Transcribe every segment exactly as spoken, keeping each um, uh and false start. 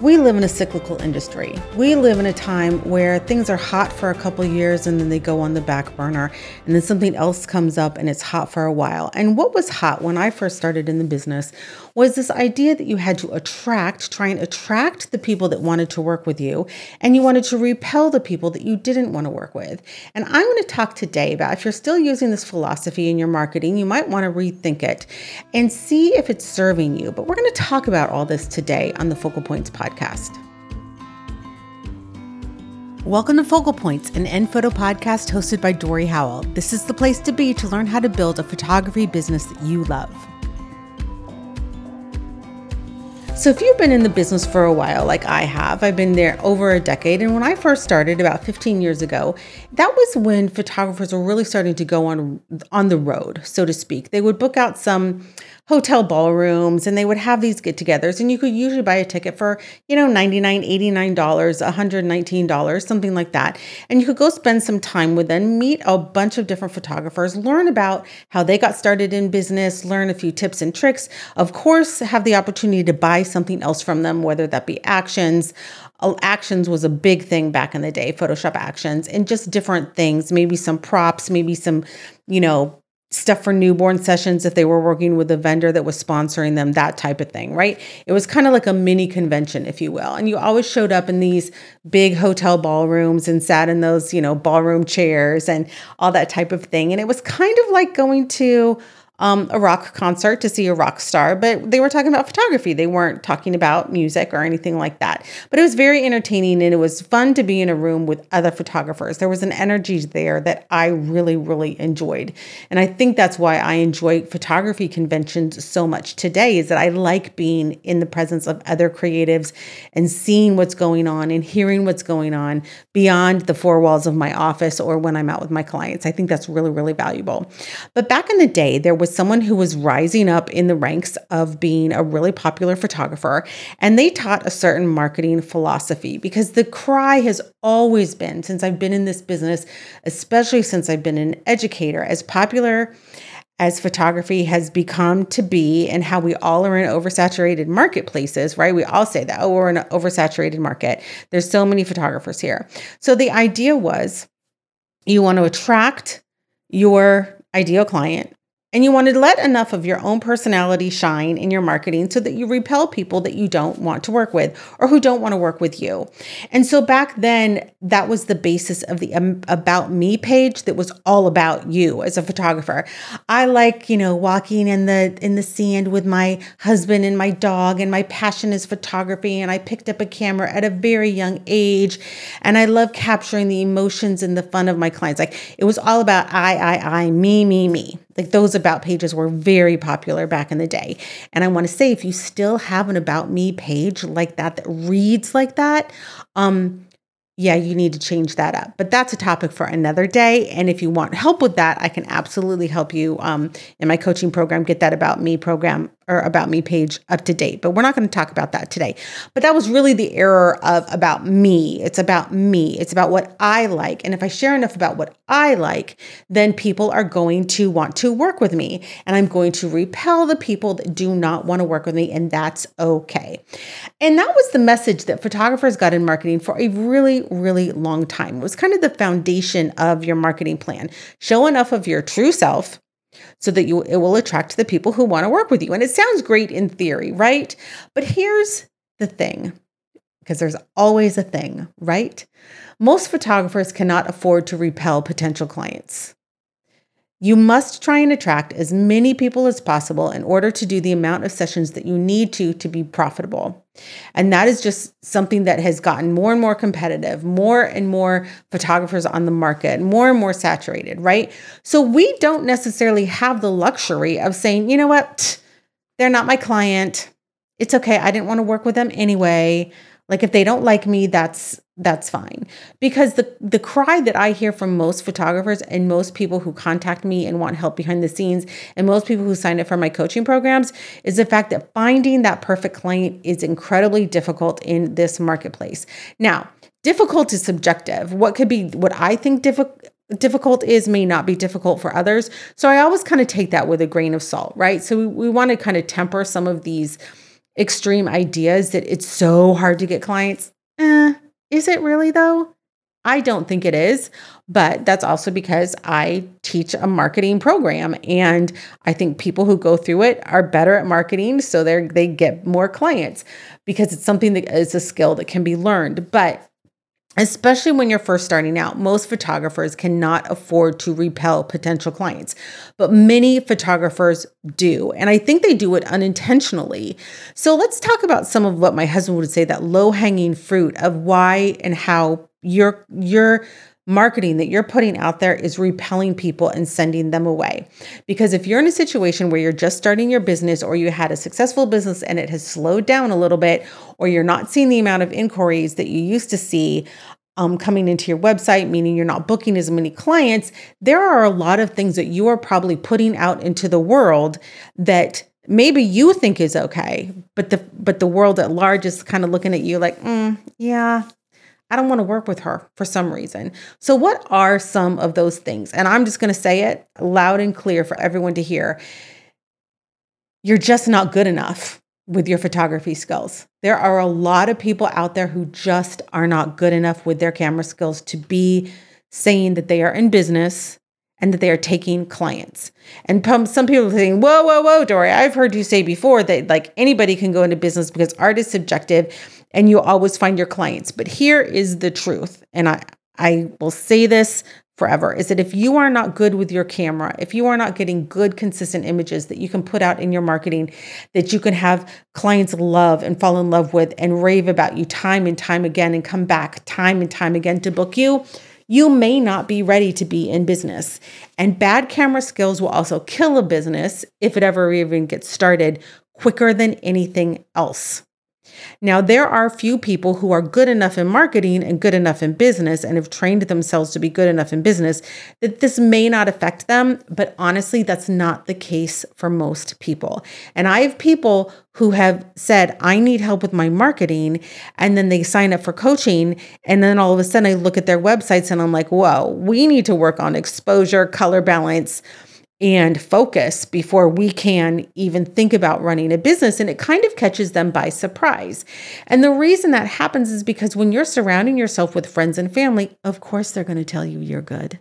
We live in a cyclical industry. We live in a time where things are hot for a couple years and then they go on the back burner, and then something else comes up and it's hot for a while. And what was hot when I first started in the business was this idea that you had to attract, try and attract the people that wanted to work with you, and you wanted to repel the people that you didn't want to work with. And I'm going to talk today about, if you're still using this philosophy in your marketing, you might want to rethink it and see if it's serving you. But we're going to talk about all this today on the Focal Points podcast. Welcome to Focal Points, an end photo podcast hosted by Dory Howell. This is the place to be to learn how to build a photography business that you love. So if you've been in the business for a while, like I have, I've been there over a decade. And when I first started about fifteen years ago, that was when photographers were really starting to go on, on the road, so to speak. They would book out some hotel ballrooms and they would have these get-togethers, and you could usually buy a ticket for, you know, ninety-nine dollars, eighty-nine dollars, one hundred nineteen dollars, something like that. And you could go spend some time with them, meet a bunch of different photographers, learn about how they got started in business, learn a few tips and tricks, of course, have the opportunity to buy something else from them, whether that be actions. Actions was a big thing back in the day, Photoshop actions, and just different things, maybe some props, maybe some, you know, stuff for newborn sessions if they were working with a vendor that was sponsoring them, that type of thing, right? It was kind of like a mini convention, if you will. And you always showed up in these big hotel ballrooms and sat in those, you know, ballroom chairs and all that type of thing. And it was kind of like going to Um, a rock concert to see a rock star, but they were talking about photography. They weren't talking about music or anything like that. But it was very entertaining, and it was fun to be in a room with other photographers. There was an energy there that I really, really enjoyed. And I think that's why I enjoy photography conventions so much today, is that I like being in the presence of other creatives and seeing what's going on and hearing what's going on beyond the four walls of my office or when I'm out with my clients. I think that's really, really valuable. But back in the day, there was someone who was rising up in the ranks of being a really popular photographer, and they taught a certain marketing philosophy, because the cry has always been, since I've been in this business, especially since I've been an educator, as popular as photography has become to be, and how we all are in oversaturated marketplaces, right? We all say that, oh, we're in an oversaturated market. There's so many photographers here. So the idea was, you want to attract your ideal client, and you want to let enough of your own personality shine in your marketing so that you repel people that you don't want to work with or who don't want to work with you. And so back then, that was the basis of the um, About Me page that was all about you as a photographer. I like, you know, walking in the in the sand with my husband and my dog, and my passion is photography, and I picked up a camera at a very young age, and I love capturing the emotions and the fun of my clients. Like, it was all about I, I, I, me, me, me. Like, those about pages were very popular back in the day. And I want to say, if you still have an About Me page like that, that reads like that, um, yeah, you need to change that up. But that's a topic for another day. And if you want help with that, I can absolutely help you um, in my coaching program, get that About Me program or About Me page up to date. But we're not going to talk about that today. But that was really the error of About Me. It's about me. It's about what I like. And if I share enough about what I like, then people are going to want to work with me. And I'm going to repel the people that do not want to work with me. And that's okay. And that was the message that photographers got in marketing for a really, really long time. It was kind of the foundation of your marketing plan. Show enough of your true self so that you it will attract the people who want to work with you. And it sounds great in theory, right? But here's the thing, because there's always a thing, right? Most photographers cannot afford to repel potential clients. You must try and attract as many people as possible in order to do the amount of sessions that you need to to be profitable. And that is just something that has gotten more and more competitive, more and more photographers on the market, more and more saturated, right? So we don't necessarily have the luxury of saying, you know what, they're not my client. It's okay. I didn't want to work with them anyway. Like, if they don't like me, that's that's fine. Because the the cry that I hear from most photographers and most people who contact me and want help behind the scenes, and most people who sign up for my coaching programs, is the fact that finding that perfect client is incredibly difficult in this marketplace. Now, difficult is subjective. What could be, what I think difficult difficult is may not be difficult for others. So I always kind of take that with a grain of salt, right? So we, we want to kind of temper some of these extreme ideas that it's so hard to get clients. Eh, is it really though? I don't think it is, but that's also because I teach a marketing program, and I think people who go through it are better at marketing, so they they get more clients because it's something that is a skill that can be learned. But especially when you're first starting out, most photographers cannot afford to repel potential clients, but many photographers do. And I think they do it unintentionally. So let's talk about some of what my husband would say, that low-hanging fruit of why and how your, your marketing that you're putting out there is repelling people and sending them away. Because if you're in a situation where you're just starting your business, or you had a successful business and it has slowed down a little bit, or you're not seeing the amount of inquiries that you used to see um, coming into your website, meaning you're not booking as many clients, there are a lot of things that you are probably putting out into the world that maybe you think is okay, but the but the world at large is kind of looking at you like, mm, yeah, I don't want to work with her for some reason. So what are some of those things? And I'm just going to say it loud and clear for everyone to hear. You're just not good enough with your photography skills. There are a lot of people out there who just are not good enough with their camera skills to be saying that they are in business and that they are taking clients. And some people are saying, whoa, whoa, whoa, Dory, I've heard you say before that like anybody can go into business because art is subjective and you always find your clients. But here is the truth. And I, I will say this forever, is that if you are not good with your camera, if you are not getting good, consistent images that you can put out in your marketing, that you can have clients love and fall in love with and rave about you time and time again and come back time and time again to book you, you may not be ready to be in business. And bad camera skills will also kill a business, if it ever even gets started, quicker than anything else. Now, there are few people who are good enough in marketing and good enough in business and have trained themselves to be good enough in business that this may not affect them. But honestly, that's not the case for most people. And I have people who have said, I need help with my marketing. And then they sign up for coaching. And then all of a sudden I look at their websites and I'm like, whoa, we need to work on exposure, color balance, and focus before we can even think about running a business. And it kind of catches them by surprise. And the reason that happens is because when you're surrounding yourself with friends and family, of course, they're going to tell you you're good,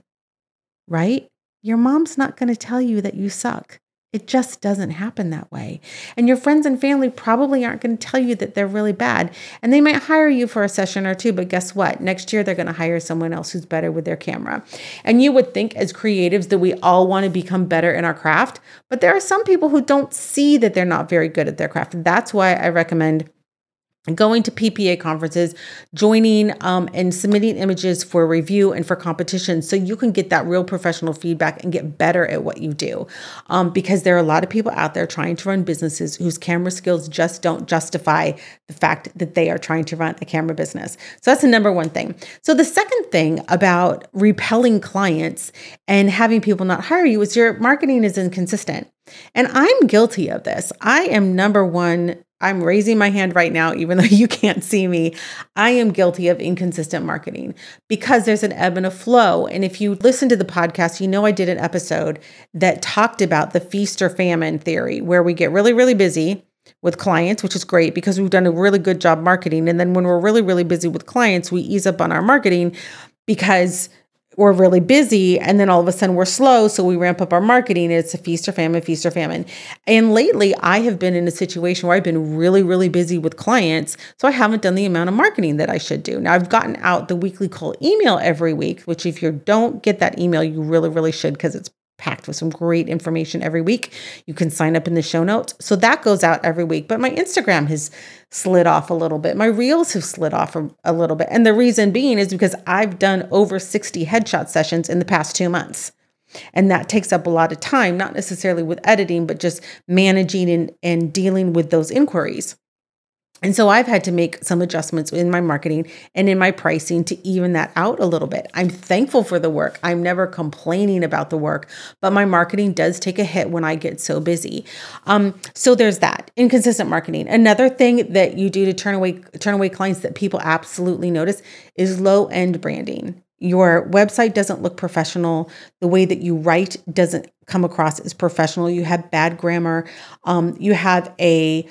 right? Your mom's not going to tell you that you suck. It just doesn't happen that way. And your friends and family probably aren't going to tell you that they're really bad. And they might hire you for a session or two, but guess what? Next year, they're going to hire someone else who's better with their camera. And you would think as creatives that we all want to become better in our craft, but there are some people who don't see that they're not very good at their craft. That's why I recommend going to P P A conferences, joining um, and submitting images for review and for competition so you can get that real professional feedback and get better at what you do. Um, because there are a lot of people out there trying to run businesses whose camera skills just don't justify the fact that they are trying to run a camera business. So that's the number one thing. So the second thing about repelling clients and having people not hire you is your marketing is inconsistent. And I'm guilty of this. I am number one. I'm raising my hand right now, even though you can't see me. I am guilty of inconsistent marketing because there's an ebb and a flow. And if you listen to the podcast, you know I did an episode that talked about the feast or famine theory, where we get really, really busy with clients, which is great because we've done a really good job marketing. And then when we're really, really busy with clients, we ease up on our marketing because we're really busy, and then all of a sudden we're slow, so we ramp up our marketing. It's a feast or famine, feast or famine. And lately, I have been in a situation where I've been really, really busy with clients, so I haven't done the amount of marketing that I should do. Now, I've gotten out the weekly call email every week, which if you don't get that email, you really, really should, because it's packed with some great information every week. You can sign up in the show notes. So that goes out every week. But my Instagram has slid off a little bit. My reels have slid off a, a little bit. And the reason being is because I've done over sixty headshot sessions in the past two months. And that takes up a lot of time, not necessarily with editing, but just managing and, and dealing with those inquiries. And so I've had to make some adjustments in my marketing and in my pricing to even that out a little bit. I'm thankful for the work. I'm never complaining about the work, but my marketing does take a hit when I get so busy. Um, so there's that inconsistent marketing. Another thing that you do to turn away turn away clients that people absolutely notice is low-end branding. Your website doesn't look professional. The way that you write doesn't come across as professional. You have bad grammar. Um, you have a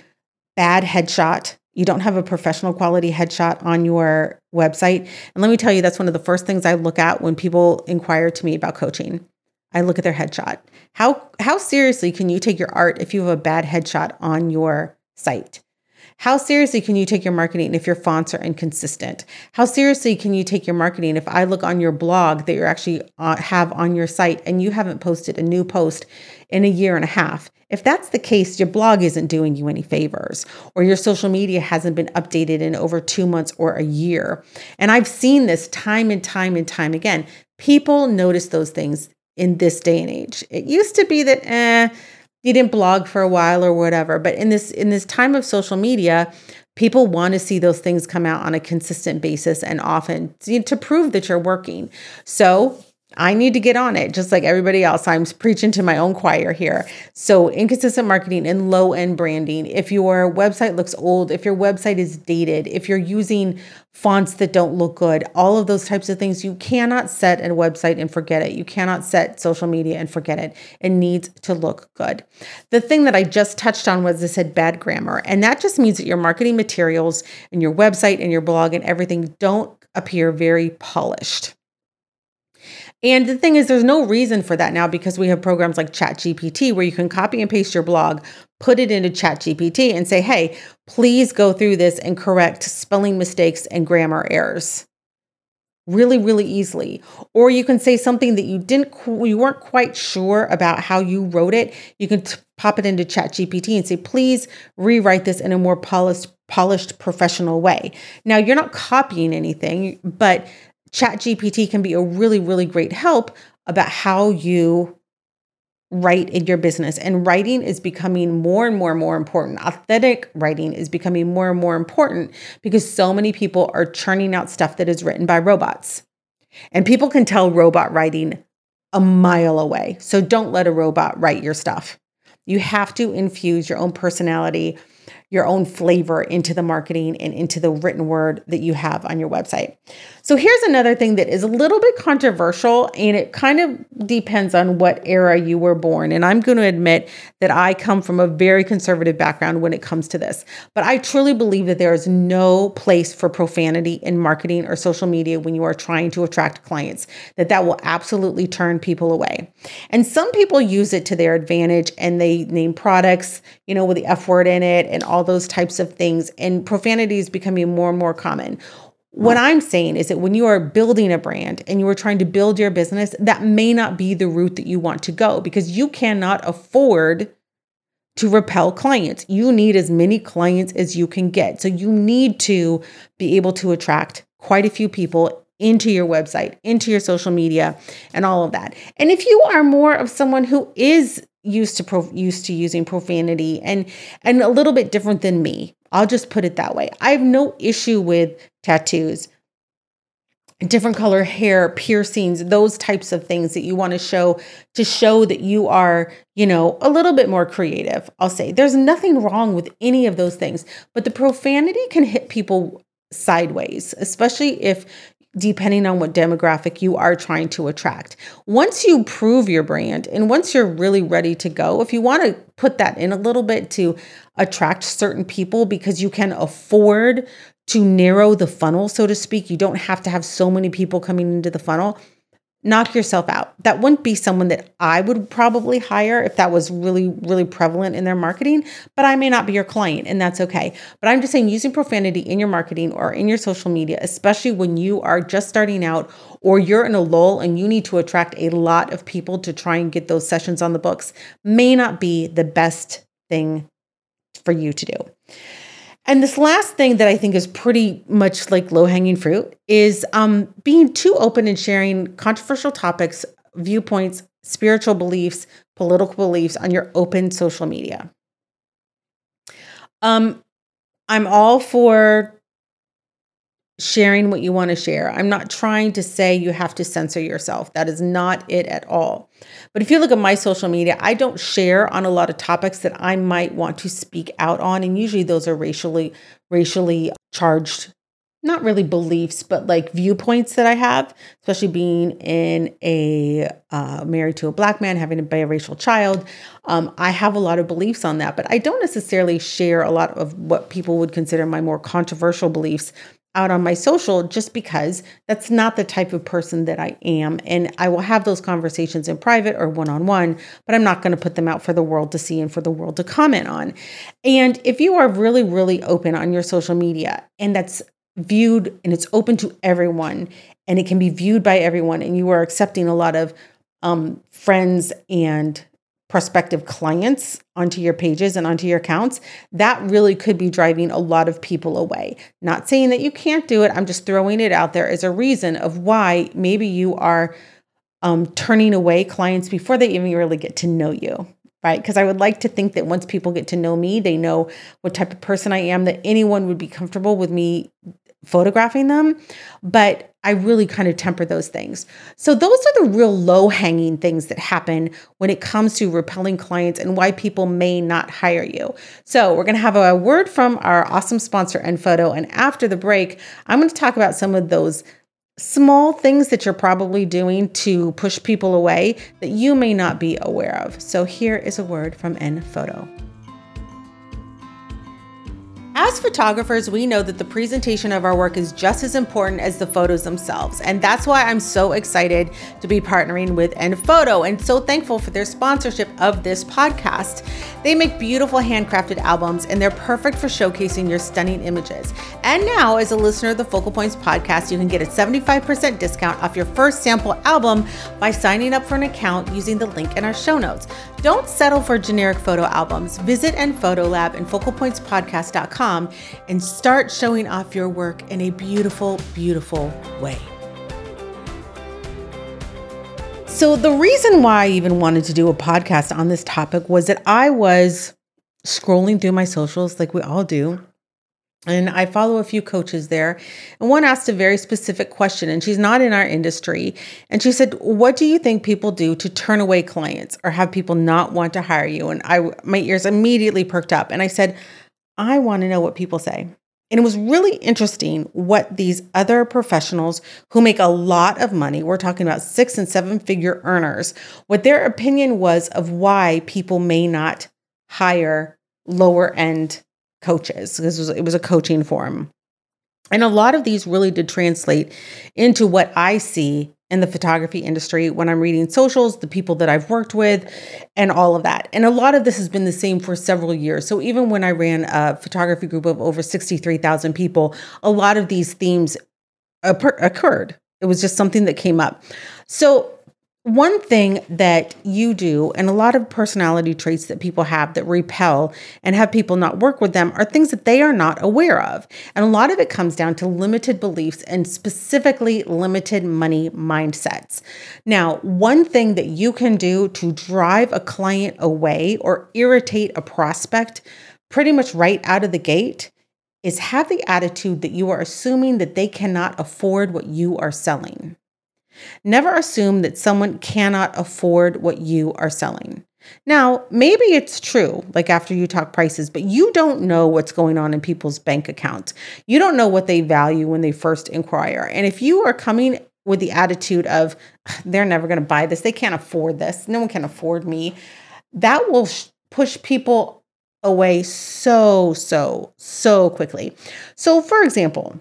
bad headshot. You don't have a professional quality headshot on your website. And let me tell you, that's one of the first things I look at when people inquire to me about coaching. I look at their headshot. How how seriously can you take your art if you have a bad headshot on your site? How seriously can you take your marketing if your fonts are inconsistent? How seriously can you take your marketing if I look on your blog that you actually uh, have on your site and you haven't posted a new post in a year and a half? If that's the case, your blog isn't doing you any favors, or your social media hasn't been updated in over two months or a year. And I've seen this time and time and time again. People notice those things in this day and age. It used to be that, eh, you didn't blog for a while or whatever. But in this in this time of social media, people want to see those things come out on a consistent basis and often to, to prove that you're working. So I need to get on it, just like everybody else. I'm preaching to my own choir here. So inconsistent marketing and low-end branding. If your website looks old, if your website is dated, if you're using fonts that don't look good, all of those types of things, you cannot set a website and forget it. You cannot set social media and forget it. It needs to look good. The thing that I just touched on was I said bad grammar. And that just means that your marketing materials and your website and your blog and everything don't appear very polished. And the thing is, there's no reason for that now because we have programs like ChatGPT where you can copy and paste your blog, put it into ChatGPT and say, hey, please go through this and correct spelling mistakes and grammar errors really, really easily. Or you can say something that you didn't, you weren't quite sure about how you wrote it. You can t- pop it into ChatGPT and say, please rewrite this in a more polished, polished, professional way. Now, you're not copying anything, but ChatGPT can be a really, really great help about how you write in your business. And writing is becoming more and more and more important. Authentic writing is becoming more and more important because so many people are churning out stuff that is written by robots. And people can tell robot writing a mile away. So don't let a robot write your stuff. You have to infuse your own personality, your own flavor into the marketing and into the written word that you have on your website. So here's another thing that is a little bit controversial, and it kind of depends on what era you were born. And I'm going to admit that I come from a very conservative background when it comes to this. But I truly believe that there is no place for profanity in marketing or social media when you are trying to attract clients, that that will absolutely turn people away. And some people use it to their advantage and they name products, you know, with the F word in it and all those types of things. And profanity is becoming more and more common. What I'm saying is that when you are building a brand and you are trying to build your business, that may not be the route that you want to go because you cannot afford to repel clients. You need as many clients as you can get. So you need to be able to attract quite a few people into your website, into your social media, and all of that. And if you are more of someone who is used to pro- used to using profanity and and a little bit different than me, I'll just put it that way. I have no issue with tattoos, different color hair, piercings, those types of things that you want to show to show that you are, you know, a little bit more creative. I'll say there's nothing wrong with any of those things, but the profanity can hit people sideways, especially if depending on what demographic you are trying to attract. Once you prove your brand and once you're really ready to go, if you want to put that in a little bit to attract certain people because you can afford to narrow the funnel, so to speak, you don't have to have so many people coming into the funnel, knock yourself out. That wouldn't be someone that I would probably hire if that was really, really prevalent in their marketing, but I may not be your client and that's okay. But I'm just saying using profanity in your marketing or in your social media, especially when you are just starting out or you're in a lull and you need to attract a lot of people to try and get those sessions on the books, may not be the best thing for you to do. And this last thing that I think is pretty much like low-hanging fruit is um, being too open and sharing controversial topics, viewpoints, spiritual beliefs, political beliefs on your open social media. Um, I'm all for sharing what you want to share. I'm not trying to say you have to censor yourself. That is not it at all. But if you look at my social media, I don't share on a lot of topics that I might want to speak out on. And usually those are racially, racially charged not really beliefs, but like viewpoints that I have, especially being in a uh, married to a Black man, having a biracial child. Um, I have a lot of beliefs on that, but I don't necessarily share a lot of what people would consider my more controversial beliefs out on my social, just because that's not the type of person that I am. And I will have those conversations in private or one-on-one, but I'm not going to put them out for the world to see and for the world to comment on. And if you are really, really open on your social media, and that's viewed and it's open to everyone, and it can be viewed by everyone, and you are accepting a lot of um, friends and prospective clients onto your pages and onto your accounts, that really could be driving a lot of people away. Not saying that you can't do it. I'm just throwing it out there as a reason of why maybe you are um, turning away clients before they even really get to know you, right? Because I would like to think that once people get to know me, they know what type of person I am, that anyone would be comfortable with me photographing them. But I really kind of temper those things. So those are the real low-hanging things that happen when it comes to repelling clients and why people may not hire you. So we're going to have a word from our awesome sponsor, Enphoto. And after the break, I'm going to talk about some of those small things that you're probably doing to push people away that you may not be aware of. So here is a word from Enphoto. As photographers, we know that the presentation of our work is just as important as the photos themselves. And that's why I'm so excited to be partnering with Enphoto and so thankful for their sponsorship of this podcast. They make beautiful handcrafted albums, and they're perfect for showcasing your stunning images. And now, as a listener of the Focal Points podcast, you can get a seventy-five percent discount off your first sample album by signing up for an account using the link in our show notes. Don't settle for generic photo albums. Visit Enphoto and focal points podcast dot com and start showing off your work in a beautiful, beautiful way. So the reason why I even wanted to do a podcast on this topic was that I was scrolling through my socials like we all do. And I follow a few coaches there. And one asked a very specific question, and she's not in our industry. And she said, what do you think people do to turn away clients or have people not want to hire you? And I, my ears immediately perked up. And I said, I want to know what people say. And it was really interesting what these other professionals who make a lot of money, we're talking about six and seven figure earners, what their opinion was of why people may not hire lower end coaches. This was, it was a coaching forum. And a lot of these really did translate into what I see in the photography industry when I'm reading socials, the people that I've worked with, and all of that. And a lot of this has been the same for several years. So even when I ran a photography group of over sixty-three thousand people, a lot of these themes occurred. It was just something that came up. So one thing that you do, and a lot of personality traits that people have that repel and have people not work with them, are things that they are not aware of. And a lot of it comes down to limited beliefs and specifically limited money mindsets. Now, one thing that you can do to drive a client away or irritate a prospect pretty much right out of the gate is have the attitude that you are assuming that they cannot afford what you are selling. Never assume that someone cannot afford what you are selling. Now, maybe it's true, like after you talk prices, but you don't know what's going on in people's bank accounts. You don't know what they value when they first inquire. And if you are coming with the attitude of, they're never going to buy this, they can't afford this, no one can afford me, that will sh- push people away so, so, so quickly. So for example,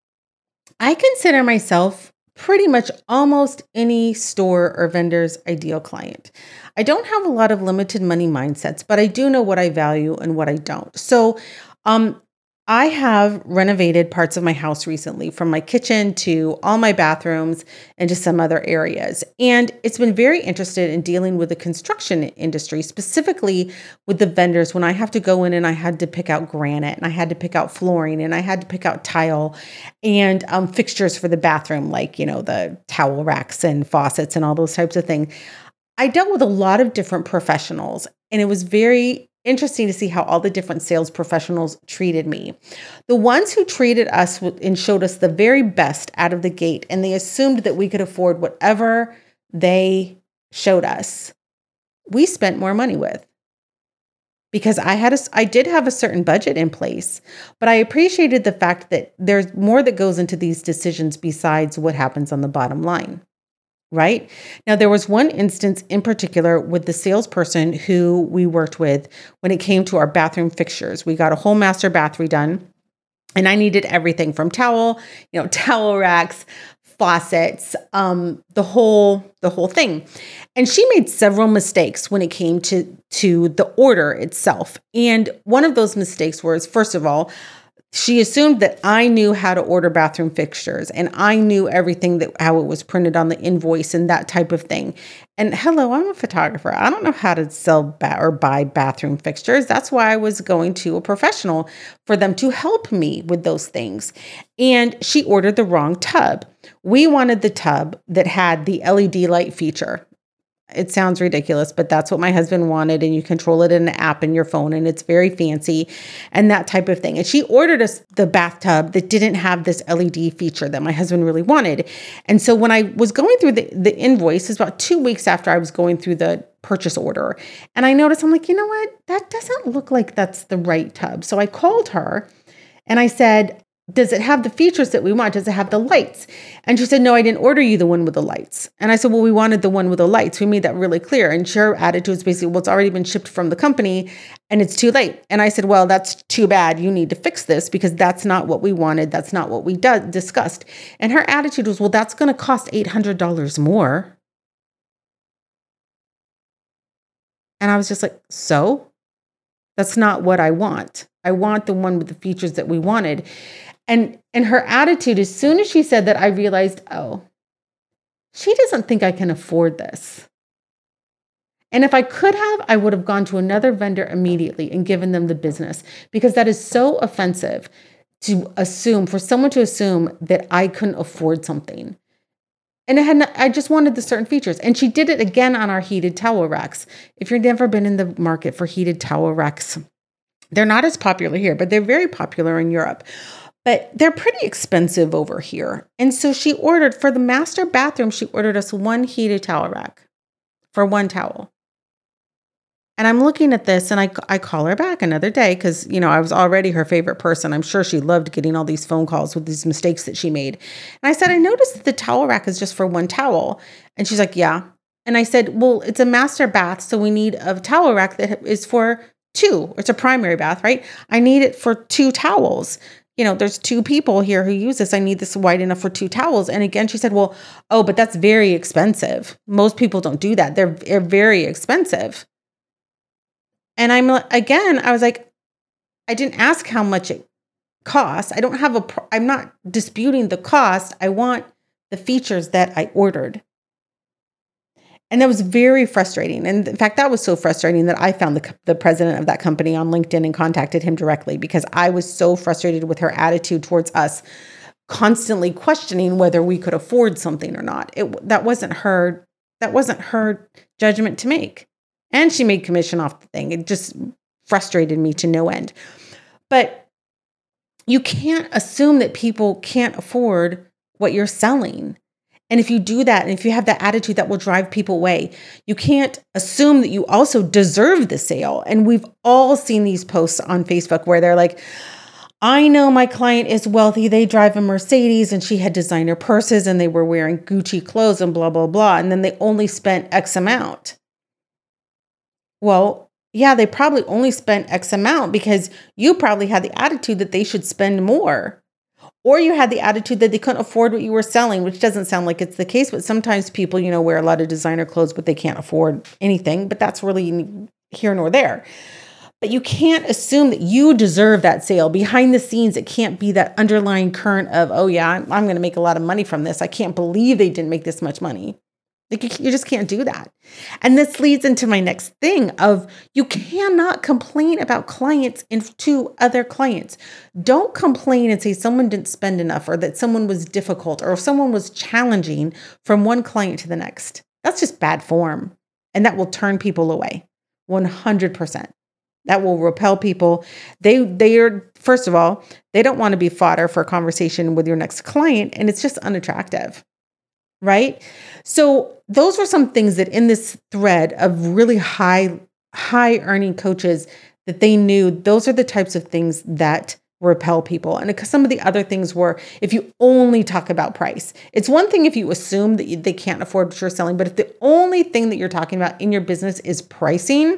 I consider myself pretty much almost any store or vendor's ideal client. I don't have a lot of limited money mindsets, but I do know what I value and what I don't. So um, I have renovated parts of my house recently, from my kitchen to all my bathrooms and to some other areas. And it's been very interested in dealing with the construction industry, specifically with the vendors when I have to go in and I had to pick out granite and I had to pick out flooring and I had to pick out tile and um, fixtures for the bathroom, like, you know, the towel racks and faucets and all those types of things. I dealt with a lot of different professionals, and it was very interesting to see how all the different sales professionals treated me. The ones who treated us and showed us the very best out of the gate, and they assumed that we could afford whatever they showed us, we spent more money with. because I had a, I did have a certain budget in place, but I appreciated the fact that there's more that goes into these decisions besides what happens on the bottom line. Right? Now, there was one instance in particular with the salesperson who we worked with when it came to our bathroom fixtures. We got a whole master bath redone, and I needed everything from towel, you know, towel racks, faucets, um, the whole, the whole thing. And she made several mistakes when it came to, to the order itself. And one of those mistakes was, first of all, she assumed that I knew how to order bathroom fixtures and I knew everything that how it was printed on the invoice and that type of thing. And hello, I'm a photographer. I don't know how to sell ba- or buy bathroom fixtures. That's why I was going to a professional for them to help me with those things. And she ordered the wrong tub. We wanted the tub that had the L E D light feature. It sounds ridiculous, but that's what my husband wanted. And you control it in an app in your phone and it's very fancy and that type of thing. And she ordered us the bathtub that didn't have this L E D feature that my husband really wanted. And so when I was going through the, the invoice, it's about two weeks after I was going through the purchase order. And I noticed, I'm like, you know what? That doesn't look like that's the right tub. So I called her and I said, does it have the features that we want? Does it have the lights? And she said, no, I didn't order you the one with the lights. And I said, well, we wanted the one with the lights. We made that really clear. And her attitude is basically, well, it's already been shipped from the company and it's too late. And I said, well, that's too bad. You need to fix this because that's not what we wanted. That's not what we do- discussed. And her attitude was, well, that's going to cost eight hundred dollars more. And I was just like, so? That's not what I want. I want the one with the features that we wanted. And and her attitude, as soon as she said that, I realized, oh, she doesn't think I can afford this. And if I could have, I would have gone to another vendor immediately and given them the business, because that is so offensive to assume, for someone to assume that I couldn't afford something. And it had not, I just wanted the certain features. And she did it again on our heated towel racks. If you've never been in the market for heated towel racks, they're not as popular here, but they're very popular in Europe. But they're pretty expensive over here. And so she ordered, for the master bathroom, she ordered us one heated towel rack for one towel. And I'm looking at this and I, I call her back another day because, you know, I was already her favorite person. I'm sure she loved getting all these phone calls with these mistakes that she made. And I said, I noticed that the towel rack is just for one towel. And she's like, yeah. And I said, well, it's a master bath, so we need a towel rack that is for two. It's a primary bath, right? I need it for two towels. You know, there's two people here who use this. I need this wide enough for two towels. And again, she said, well, oh, but that's very expensive. Most people don't do that. They're, they're very expensive. And I'm again, I was like, I didn't ask how much it costs. I don't have a, I'm not disputing the cost. I want the features that I ordered. And that was very frustrating. And in fact, that was so frustrating that I found the, the president of that company on LinkedIn and contacted him directly because I was so frustrated with her attitude towards us, constantly questioning whether we could afford something or not. It, that wasn't her, that wasn't her judgment to make. And she made commission off the thing. It just frustrated me to no end. But you can't assume that people can't afford what you're selling. And if you do that, and if you have that attitude, that will drive people away. You can't assume that you also deserve the sale. And we've all seen these posts on Facebook where they're like, I know my client is wealthy. They drive a Mercedes and she had designer purses and they were wearing Gucci clothes and blah, blah, blah. And then they only spent X amount. Well, yeah, they probably only spent X amount because you probably had the attitude that they should spend more. Or you had the attitude that they couldn't afford what you were selling, which doesn't sound like it's the case. But sometimes people, you know, wear a lot of designer clothes, but they can't afford anything. But that's really here nor there. But you can't assume that you deserve that sale. Behind the scenes, it can't be that underlying current of, oh, yeah, I'm, I'm going to make a lot of money from this. I can't believe they didn't make this much money. Like you, you just can't do that. And this leads into my next thing of you cannot complain about clients and to other clients. Don't complain and say someone didn't spend enough or that someone was difficult or if someone was challenging from one client to the next. That's just bad form. And that will turn people away. one hundred percent. That will repel people. They, they are, first of all, they don't want to be fodder for a conversation with your next client. And it's just unattractive. Right? So those were some things that in this thread of really high, high earning coaches that they knew those are the types of things that repel people. And because some of the other things were, if you only talk about price, it's one thing if you assume that you, they can't afford what you're selling, but if the only thing that you're talking about in your business is pricing,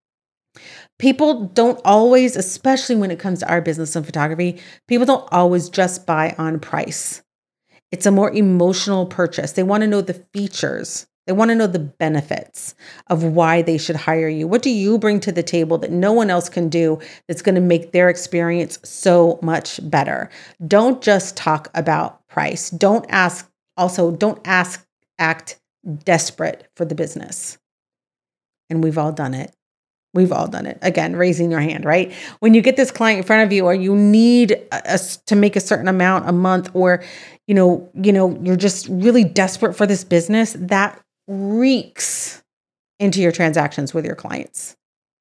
people don't always, especially when it comes to our business and photography, people don't always just buy on price. It's a more emotional purchase. They want to know the features. They want to know the benefits of why they should hire you. What do you bring to the table that no one else can do that's going to make their experience so much better? Don't just talk about price. Don't ask, also, don't ask, act desperate for the business. And we've all done it. We've all done it. Again, raising your hand, right? When you get this client in front of you, or you need a, a, to make a certain amount a month, or you know, you know, you're just really desperate for this business, that reeks into your transactions with your clients.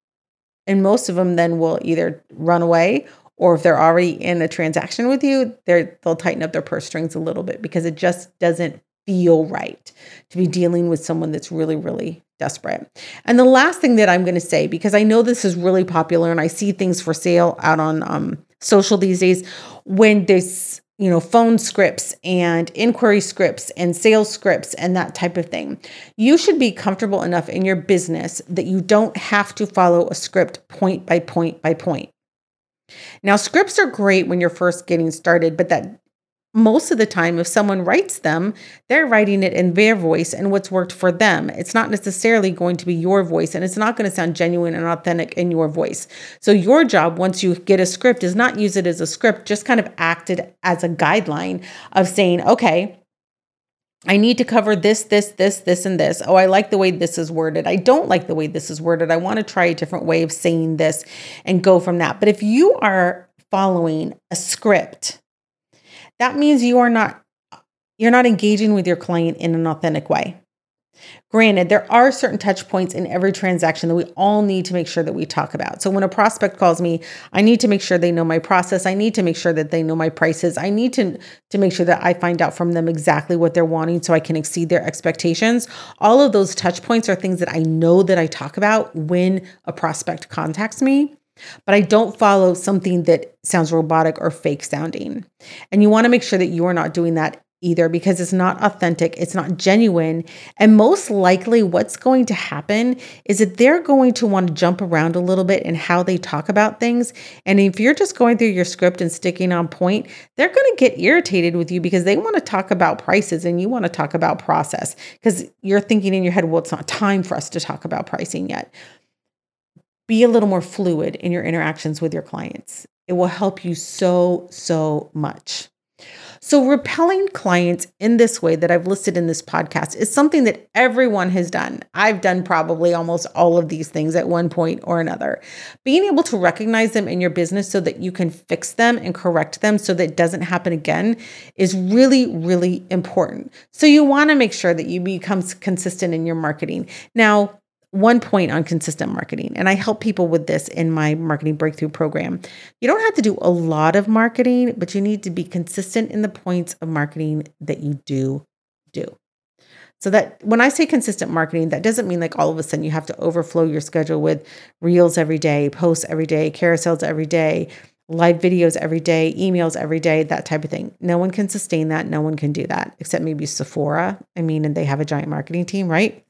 And most of them then will either run away, or if they're already in a transaction with you, they're, they'll tighten up their purse strings a little bit, because it just doesn't feel right to be dealing with someone that's really, really desperate. And the last thing that I'm going to say, because I know this is really popular and I see things for sale out on um, social these days, when there's, you know, phone scripts and inquiry scripts and sales scripts and that type of thing. You should be comfortable enough in your business that you don't have to follow a script point by point by point. Now, scripts are great when you're first getting started, but that most of the time, if someone writes them, they're writing it in their voice and what's worked for them. It's not necessarily going to be your voice, and it's not going to sound genuine and authentic in your voice. So your job, once you get a script, is not use it as a script, just kind of act it as a guideline of saying, okay, I need to cover this, this, this, this, and this. Oh, I like the way this is worded. I don't like the way this is worded. I want to try a different way of saying this and go from that. But if you are following a script, that means you are not, you're not engaging with your client in an authentic way. Granted, there are certain touch points in every transaction that we all need to make sure that we talk about. So when a prospect calls me, I need to make sure they know my process. I need to make sure that they know my prices. I need to, to make sure that I find out from them exactly what they're wanting so I can exceed their expectations. All of those touch points are things that I know that I talk about when a prospect contacts me. But I don't follow something that sounds robotic or fake sounding. And you want to make sure that you are not doing that either, because it's not authentic, it's not genuine. And most likely what's going to happen is that they're going to want to jump around a little bit in how they talk about things. And if you're just going through your script and sticking on point, they're going to get irritated with you because they want to talk about prices and you want to talk about process, because you're thinking in your head, well, it's not time for us to talk about pricing yet. Be a little more fluid in your interactions with your clients. It will help you so, so much. So repelling clients in this way that I've listed in this podcast is something that everyone has done. I've done probably almost all of these things at one point or another. Being able to recognize them in your business so that you can fix them and correct them so that it doesn't happen again is really, really important. So you want to make sure that you become consistent in your marketing. Now, one point on consistent marketing, and I help people with this in my Marketing Breakthrough program. You don't have to do a lot of marketing, but you need to be consistent in the points of marketing that you do do. So that when I say consistent marketing, that doesn't mean like all of a sudden you have to overflow your schedule with reels every day, posts every day, carousels every day, live videos every day, emails every day, that type of thing. No one can sustain that. No one can do that except maybe Sephora. I mean, and they have a giant marketing team, right?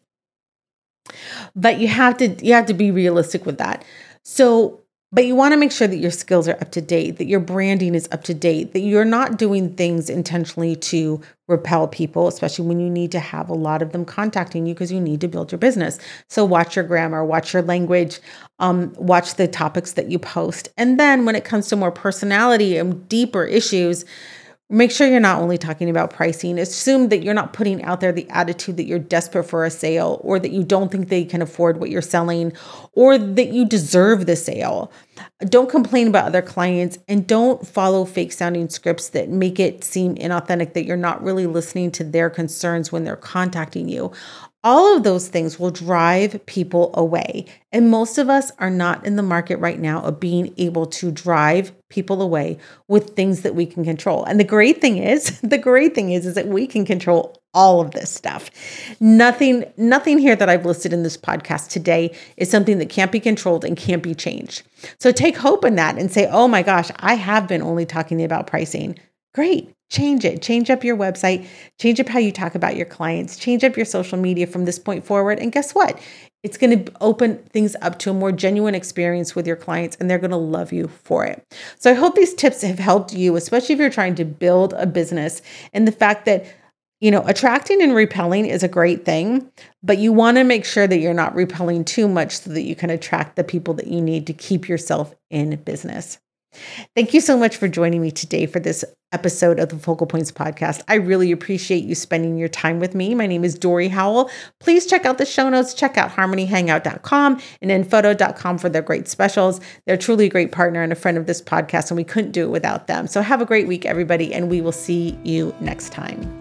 But you have to you have to be realistic with that. So, but you want to make sure that your skills are up to date, that your branding is up to date, that you're not doing things intentionally to repel people, especially when you need to have a lot of them contacting you because you need to build your business. So watch your grammar, watch your language, um, watch the topics that you post. And then when it comes to more personality and deeper issues, make sure you're not only talking about pricing. Assume that you're not putting out there the attitude that you're desperate for a sale, or that you don't think they can afford what you're selling, or that you deserve the sale. Don't complain about other clients, and don't follow fake sounding scripts that make it seem inauthentic, that you're not really listening to their concerns when they're contacting you. All of those things will drive people away. And most of us are not in the market right now of being able to drive people away with things that we can control. And the great thing is, the great thing is, is that we can control all of this stuff. Nothing, nothing here that I've listed in this podcast today is something that can't be controlled and can't be changed. So take hope in that and say, oh my gosh, I have been only talking about pricing. Great. Change it. Change up your website. Change up how you talk about your clients. Change up your social media from this point forward. And guess what? It's going to open things up to a more genuine experience with your clients, and they're going to love you for it. So I hope these tips have helped you, especially if you're trying to build a business, and the fact that, you know, attracting and repelling is a great thing, but you want to make sure that you're not repelling too much so that you can attract the people that you need to keep yourself in business. Thank you so much for joining me today for this episode of the Focal Points podcast. I really appreciate you spending your time with me. My name is Dory Howell. Please check out the show notes. Check out harmony hangout dot com and enfoto dot com for their great specials. They're truly a great partner and a friend of this podcast, and we couldn't do it without them. So have a great week, everybody, and we will see you next time.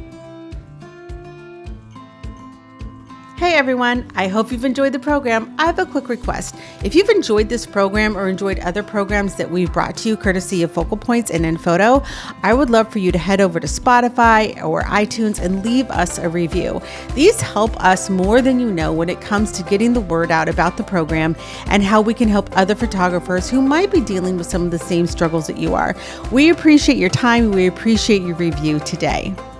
Hey everyone, I hope you've enjoyed the program. I have a quick request. If you've enjoyed this program or enjoyed other programs that we've brought to you courtesy of Focal Points and enfoto, I would love for you to head over to Spotify or iTunes and leave us a review. These help us more than you know when it comes to getting the word out about the program and how we can help other photographers who might be dealing with some of the same struggles that you are. We appreciate your time. We appreciate your review today.